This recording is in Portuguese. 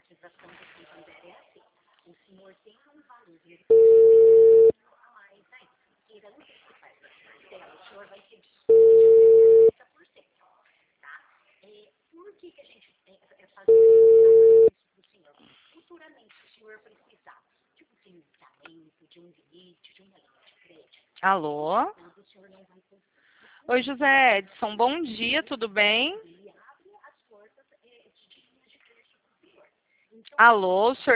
Alô? Oi, José Edson, bom dia, tudo bem? Alô, senhor